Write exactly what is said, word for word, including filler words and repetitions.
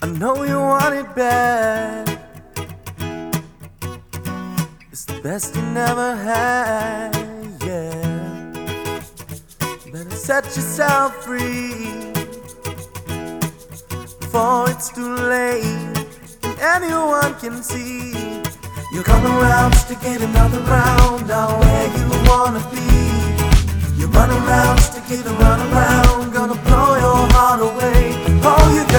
I know you want it bad. It's the best you never had, yeah. Better set yourself free before it's too late and anyone can see. You're coming around just to get another round, now where you wanna be. You run around just to get a run around, gonna blow your heart away. Oh, you